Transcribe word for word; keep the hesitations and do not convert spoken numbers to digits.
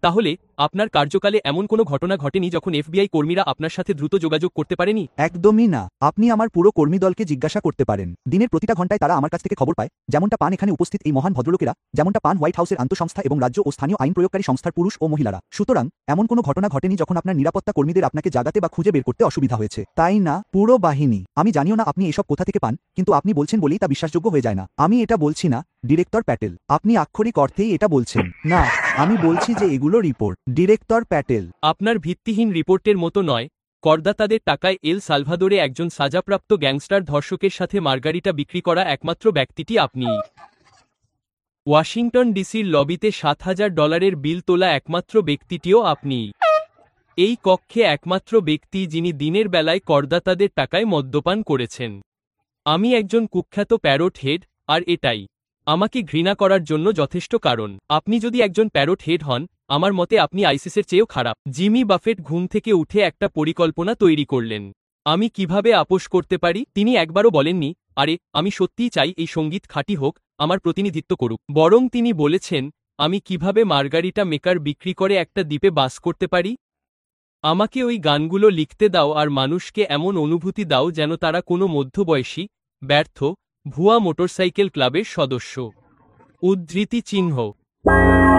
তাহলে আপনার কার্যকালে এমন কোনো ঘটনা ঘটেনি যখন এফবিআই কর্মীরা আপনার সাথে দ্রুত যোগাযোগ করতে পারেনি? একদমই না। আপনি আমার পুরো কর্মী দলকে জিজ্ঞাসা করতে পারেন। দিনের প্রতিটা ঘন্টায় তারা আমার কাছ থেকে খবর পায়, যেমনটা পান এখানে উপস্থিত এই মহান ভদ্রলোকেরা, যেমনটা পান হোয়াইট হাউসের আন্তঃসংস্থা এবং রাজ্য ও স্থানীয় আইন প্রয়োগকারী সংস্থার পুরুষ ও মহিলারা। সুতরাং এমন কোনো ঘটনা ঘটেনি যখন আপনার নিরাপত্তা কর্মীদের আপনাকে জাগাতে বা খুঁজে বের করতে অসুবিধা হয়েছে, তাই না? পুরো বাহিনী। আমি জানিও না আপনি এসব কোথা থেকে পান, কিন্তু আপনি বলছেন বলেই তা বিশ্বাসযোগ্য হয়ে যায় না। আমি এটা বলছি না, ডিরেক্টর প্যাটেল। আপনি আক্ষরিক অর্থেই এটা বলছেন। না, আমি বলছি যে এগুলো রিপোর্ট। ডিরেক্টর প্যাটেল, আপনার ভিত্তিহীন রিপোর্টের মতো নয়। করদাতাদের টাকায় এল সালভাদোরে একজন সাজাপ্রাপ্ত গ্যাংস্টার ধর্ষকের সাথে মার্গারিটা বিক্রি করা একমাত্র ব্যক্তিটি আপনিই। ওয়াশিংটন ডিসির লবিতে সাত হাজার ডলারের বিল তোলা একমাত্র ব্যক্তিটিও আপনিই। এই কক্ষে একমাত্র ব্যক্তি যিনি দিনের বেলায় করদাতাদের টাকায় মদ্যপান করেছেন। আমি একজন কুখ্যাত প্যারোট হেড, আর এটাই আমাকে ঘৃণা করার জন্য যথেষ্ট কারণ। আপনি যদি একজন প্যারোট হেড হন, আমার মতে আপনি আইসিসের চেয়েও খারাপ। জিমি বাফেট ঘুম থেকে উঠে একটা পরিকল্পনা তৈরি করলেন। আমি কিভাবে আপোষ করতে পারি? তিনি একবারও বলেননি, আরে আমি সত্যিই চাই এই সঙ্গীত খাঁটি হোক, আমার প্রতিনিধিত্ব করুক। বরং তিনি বলেছেন, আমি কিভাবে মার্গারিটা মেকার বিক্রি করে একটা দ্বীপে বাস করতে পারি। আমাকে ওই গানগুলো লিখতে দাও আর মানুষকে এমন অনুভূতি দাও যেন তারা কোনো মধ্যবয়সী, ব্যর্থ, ভুয়া মোটরসাইকেল ক্লাবের সদস্য। উদ্ধৃতি চিহ্ন।